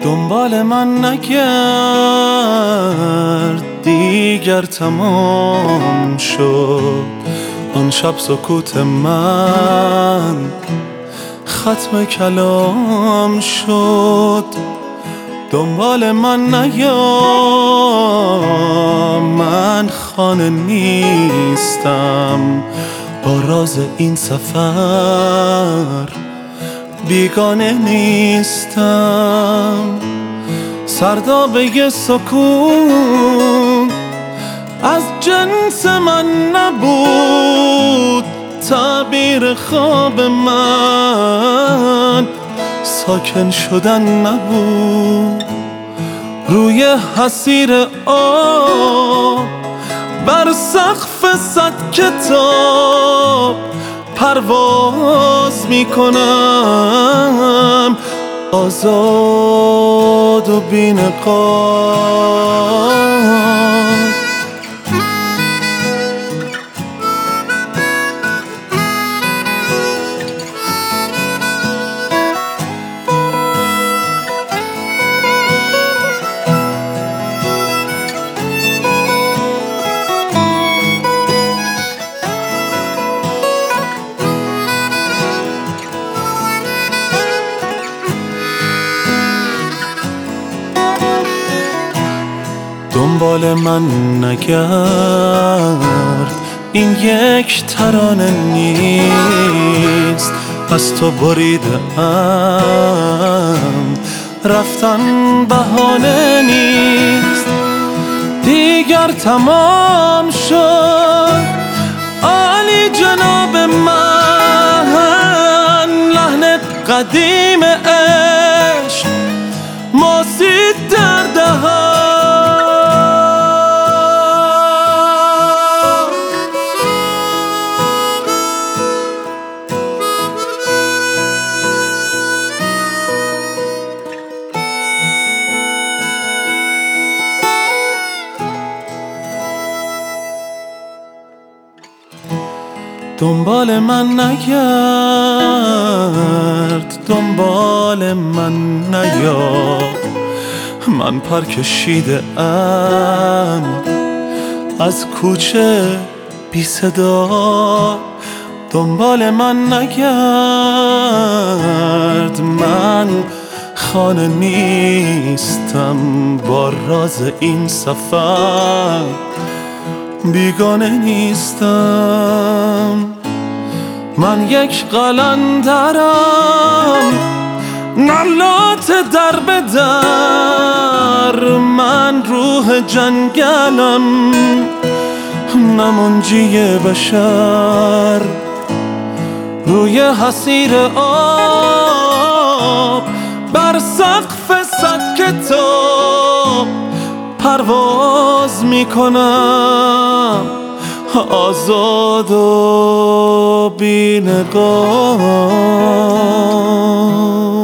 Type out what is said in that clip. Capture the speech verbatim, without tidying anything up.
دنبال من نگرد دیگر، تمام شد آن شب سکوت من، ختم کلام شد. دنبال من نیا، من خانه نیستم، با راز این سفر بیگانه نیستم. سردابه سکون از جنس من نبود، تعبیر خواب من ساکن شدن نبود. روی حسیر آب بر سقف صد کتاب پرواز میکنم، آزاد و بی نقاب. دنبال من نگرد، این یک ترانه نیست، از تو بریده ام، رفتن بهانه نیست. دیگر تمام شد عالی جناب من، لحن قدیم عشق ماسید در دهان. دنبال من نگرد، دنبال من نیا، من پر کشیده ام از کوچه بی صدا. دنبال من نگرد، من خانه نیستم، با راز این سفر بیگانه نیستم. من یک قلندرم، نلات در به در، من روح جنگلم، نه منجی بشر. روی حسیر آب بر سقف صد کتاب پرواز میکنم، آزاد و بی نقاب.